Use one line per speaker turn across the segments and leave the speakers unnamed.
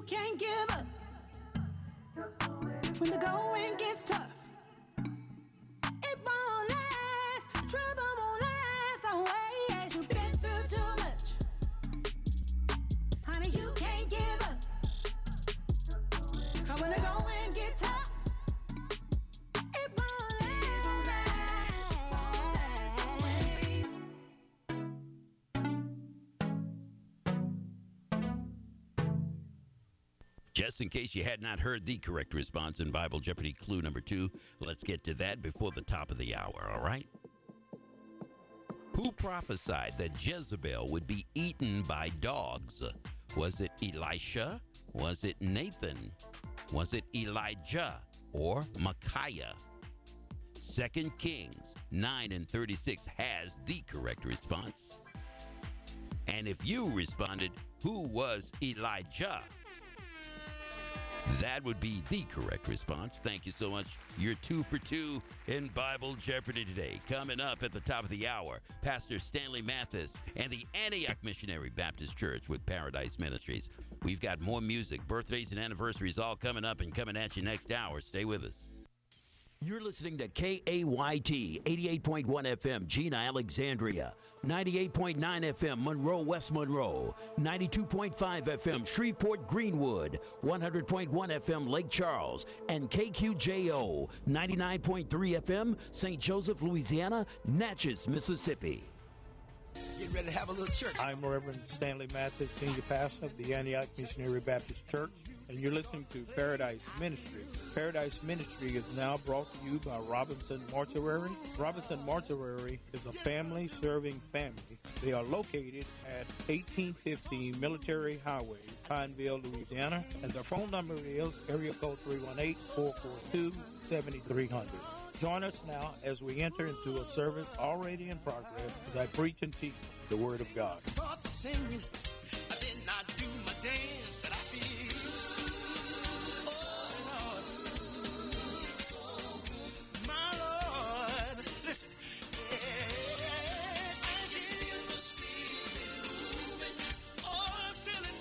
can't give up when the going gets tough. It won't last, trouble won't last always. You've been through too much, honey, you can't give up. 'Cause when the going gets tough, it won't last always.
Just in case you had not heard the correct response in Bible Jeopardy clue number 2, let's get to that before the top of the hour, all right? Who prophesied that Jezebel would be eaten by dogs? Was it Elisha? Was it Nathan? Was it Elijah or Micaiah? 2 Kings 9:36 has the correct response. And if you responded, who was Elijah? That would be the correct response. Thank you so much. You're 2 for 2 in Bible Jeopardy today. Coming up at the top of the hour, Pastor Stanley Mathis and the Antioch Missionary Baptist Church with Paradise Ministries. We've got more music, birthdays, and anniversaries all coming up and coming at you next hour. Stay with us. You're listening to KAYT 88.1 FM, Gina, Alexandria, 98.9 FM, Monroe, West Monroe, 92.5 FM, Shreveport, Greenwood, 100.1 FM, Lake Charles, and KQJO, 99.3 FM, St. Joseph, Louisiana, Natchez, Mississippi.
Get ready to have a little church.
I'm Reverend Stanley Mathis, Senior Pastor of the Antioch Missionary Baptist Church, and you're listening to Paradise Ministry. Paradise Ministry is now brought to you by Robinson Mortuary. Robinson Mortuary is a family-serving family. They are located at 1850 Military Highway, Pineville, Louisiana, and their phone number is area code 318-442-7300. Join us now as we enter into a service already in progress as I preach and teach the Word of God.
Start singing, I did not do my dance, and I feel my Lord. Listen, I can feel the Spirit moving, oh, I feel it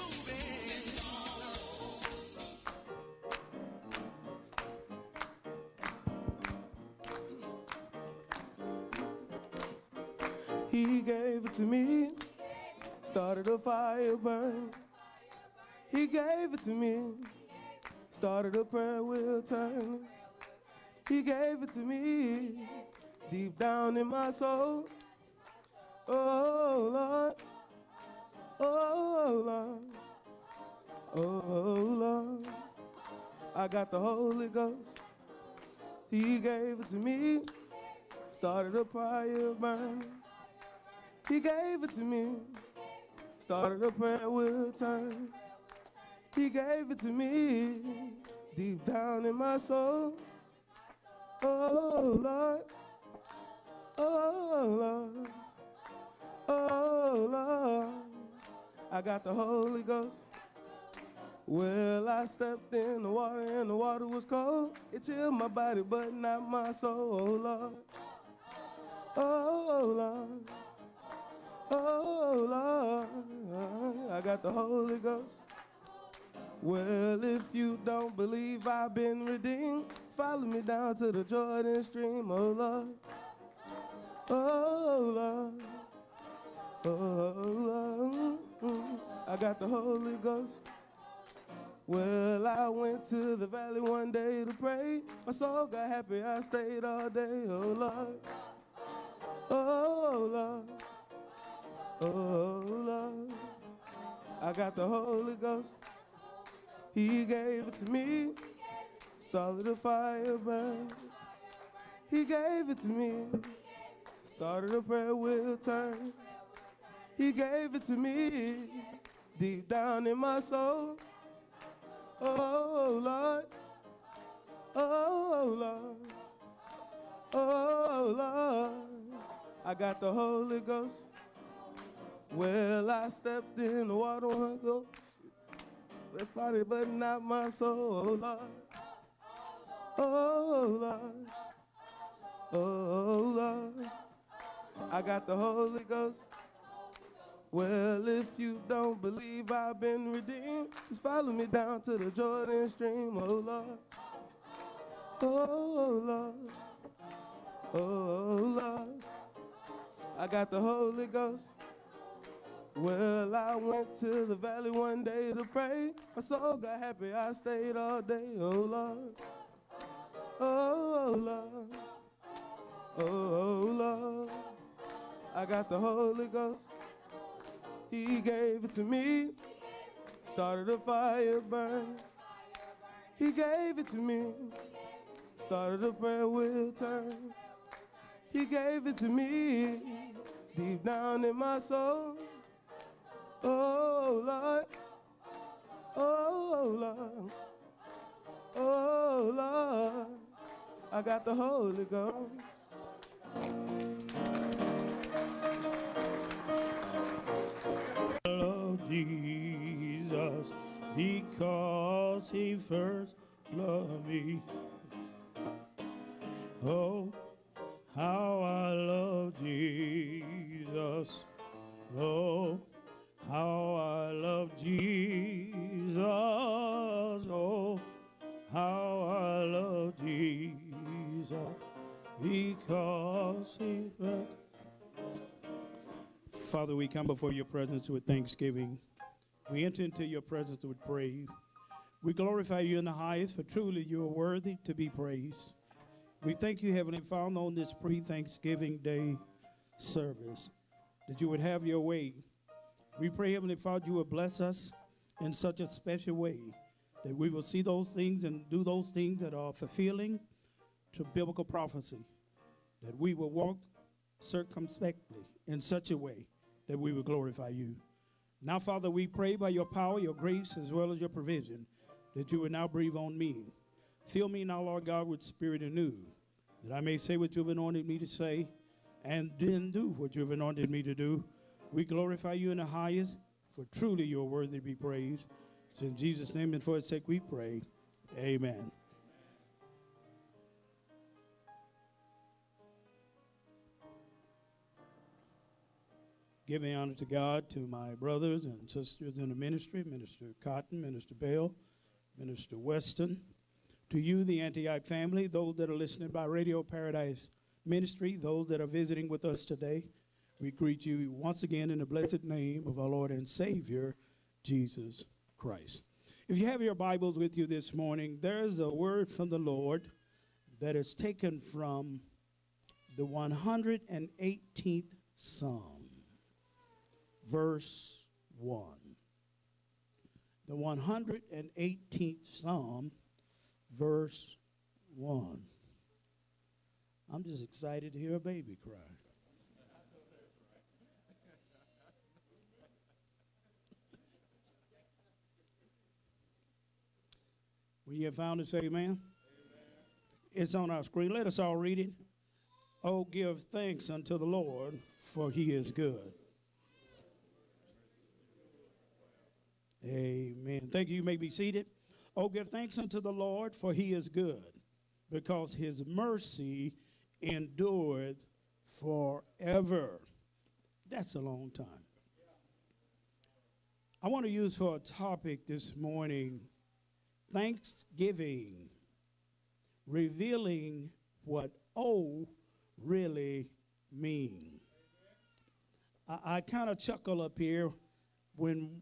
moving.
He gave it to me, started a fire burn. He gave it to me, started a prayer wheel turn. He gave it to me, deep down in my soul. Oh Lord, oh Lord, oh Lord, I got the Holy Ghost. He gave it to me, started a fire burn. He gave it to me, started a prayer wheel turn. He gave it to me, deep down in my soul. Oh Lord, oh Lord, oh Lord, I got the Holy Ghost. Well, I stepped in the water and the water was cold. It chilled my body but not my soul. Oh Lord, oh Lord, oh Lord, I got the Holy Ghost. Well, if you don't believe I've been redeemed, follow me down to the Jordan stream. Oh Lord, oh Lord, oh Lord, I got the Holy Ghost. Well, I went to the valley one day to pray. My soul got happy, I stayed all day. Oh Lord, oh Lord, oh Lord, I got the Holy Ghost. He gave it to me, started a fire burn. He gave it to me, started a prayer wheel turn. He gave it to me, deep down in my soul. Oh Lord, oh Lord, oh Lord, I got the Holy Ghost. Well, I stepped in the water one go, with body but not my soul. Oh Lord, oh Lord, oh Lord, I got the Holy Ghost. Well, if you don't believe I've been redeemed, just follow me down to the Jordan stream, oh Lord. Oh Lord. Oh Lord. I got the Holy Ghost. Well, I went to the valley one day to pray. My soul got happy, I stayed all day, oh Lord. Oh Lord. Oh Lord. I got the Holy Ghost. He gave it to me. Started a fire burn. He gave it to me. Started a prayer wheel turn. He gave it to me. Deep down in my soul. Oh Lord. Oh Lord. Oh Lord. I got the Holy Ghost.
Love Jesus because he first loved me. Oh, how I love Jesus. Oh, how I love Jesus. Oh, how I love Jesus because he first. Father, we come before your presence with thanksgiving. We enter into your presence with praise. We glorify you in the highest, for truly you are worthy to be praised. We thank you, Heavenly Father, on this pre-Thanksgiving Day service, that you would have your way. We pray, Heavenly Father, you would bless us in such a special way, that we will see those things and do those things that are fulfilling to biblical prophecy, that we will walk circumspectly in such a way that we will glorify you. Now, Father, we pray by your power, your grace, as well as your provision, that you would now breathe on me. Fill me now, Lord God, with spirit anew, that I may say what you've anointed me to say, and then do what you've anointed me to do. We glorify you in the highest, for truly you are worthy to be praised. It's in Jesus' name and for his sake we pray. Amen. Giving honor to God, to my brothers and sisters in the ministry, Minister Cotton, Minister Bell, Minister Weston, to you, the Antioch family, those that are listening by Radio Paradise Ministry, those that are visiting with us today, we greet you once again in the blessed name of our Lord and Savior, Jesus Christ. If you have your Bibles with you this morning, there's a word from the Lord that is taken from the 118th Psalm. Verse 1. The 118th Psalm, verse 1. I'm just excited to hear a baby cry. When you have found it, say amen. Amen. It's on our screen. Let us all read it. Oh, give thanks unto the Lord, for he is good. Amen. Thank you. You may be seated. Oh, give thanks unto the Lord, for he is good, because his mercy endureth forever. That's a long time. I want to use for a topic this morning, Thanksgiving, revealing what O really mean. I kind of chuckle up here when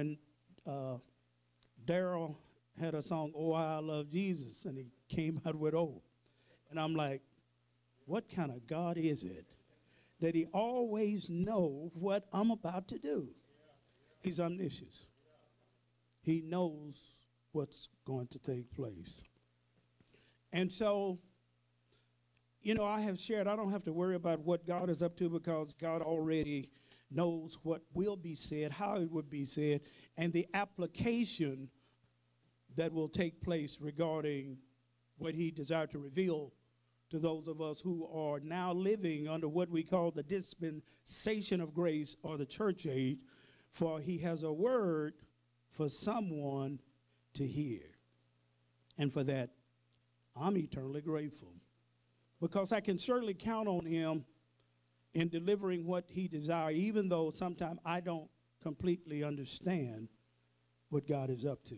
Daryl had a song, Oh, I Love Jesus, and he came out with O. And I'm like, what kind of God is it that he always know what I'm about to do? He's omniscient. He knows what's going to take place. And so, you know, I have shared, I don't have to worry about what God is up to, because God already knows what will be said, how it would be said, and the application that will take place regarding what he desired to reveal to those of us who are now living under what we call the dispensation of grace, or the church age, for he has a word for someone to hear. And for that, I'm eternally grateful, because I can certainly count on him
in delivering what he desires, even though sometimes I don't completely understand what God is up to.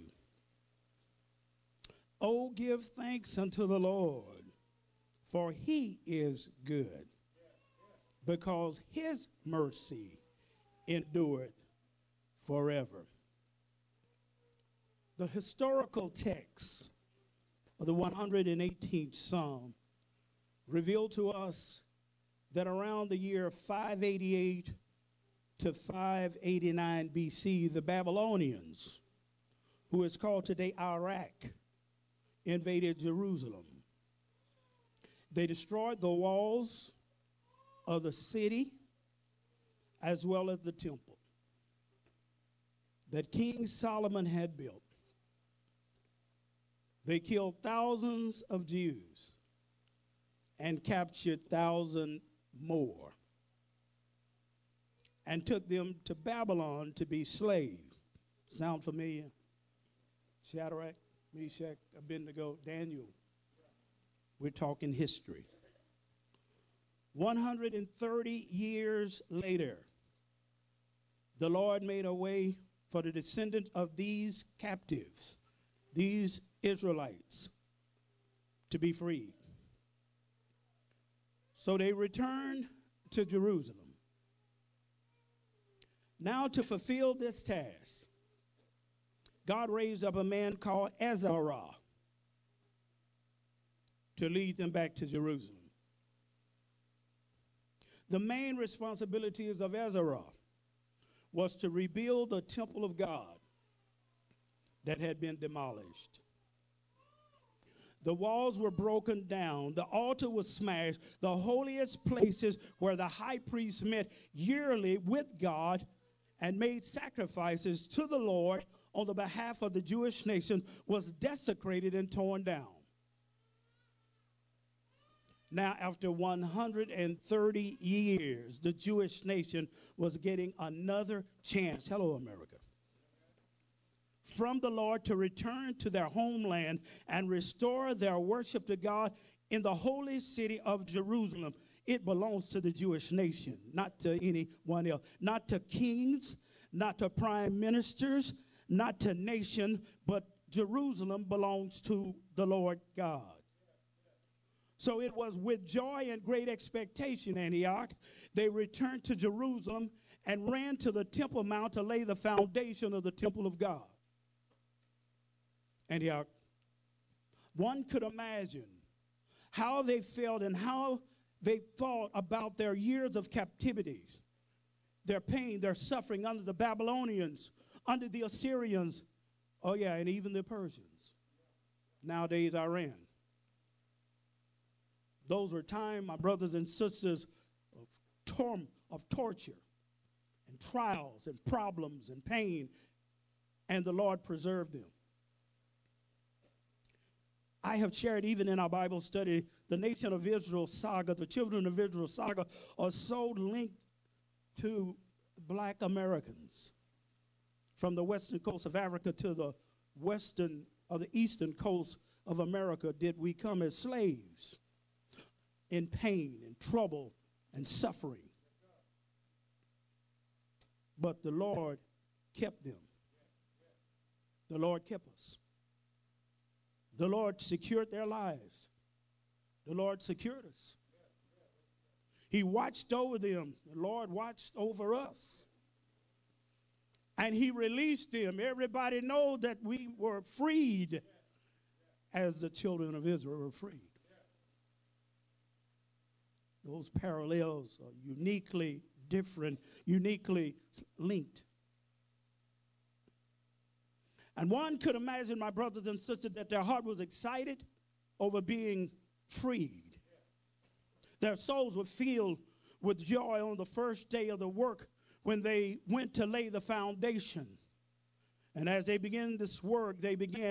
Oh, give thanks unto the Lord, for he is good, because his mercy endureth forever. The historical text of the 118th Psalm revealed to us that around the year 588 to 589 BC, the Babylonians, who is called today Iraq, invaded Jerusalem. They destroyed the walls of the city as well as the temple that King Solomon had built. They killed thousands of Jews and captured thousands more and took them to Babylon to be slaves. Sound familiar? Shadrach, Meshach, Abednego, Daniel. We're talking history. 130 years later, the Lord made a way for the descendants of these captives, these Israelites, to be freed. So they returned to Jerusalem. Now, to fulfill this task, God raised up a man called Ezra to lead them back to Jerusalem. The main responsibilities of Ezra was to rebuild the temple of God that had been demolished. The walls were broken down. The altar was smashed. The holiest places where the high priest met yearly with God and made sacrifices to the Lord on the behalf of the Jewish nation was desecrated and torn down. Now, after 130 years, the Jewish nation was getting another chance. Hello, America. From the Lord to return to their homeland and restore their worship to God in the holy city of Jerusalem. It belongs to the Jewish nation, not to anyone else, not to kings, not to prime ministers, not to nation, but Jerusalem belongs to the Lord God. So it was with joy and great expectation, Antioch, they returned to Jerusalem and ran to the Temple Mount to lay the foundation of the temple of God. Antioch, one could imagine how they felt and how they thought about their years of captivity, their pain, their suffering under the Babylonians, under the Assyrians, oh yeah, and even the Persians. Nowadays, Iran. Those were times, my brothers and sisters, of torture and trials and problems and pain, and the Lord preserved them. I have shared even in our Bible study, the nation of Israel saga, the children of Israel saga are so linked to black Americans. From the western coast of Africa to the western or the eastern coast of America did we come as slaves in pain and trouble and suffering. But the Lord kept them. The Lord kept us. The Lord secured their lives. The Lord secured us. He watched over them. The Lord watched over us. And he released them. Everybody knows that we were freed as the children of Israel were freed. Those parallels are uniquely different, uniquely linked. And one could imagine, my brothers and sisters, that their heart was excited over being freed. Their souls were filled with joy on the first day of the work when they went to lay the foundation. And as they began this work, they began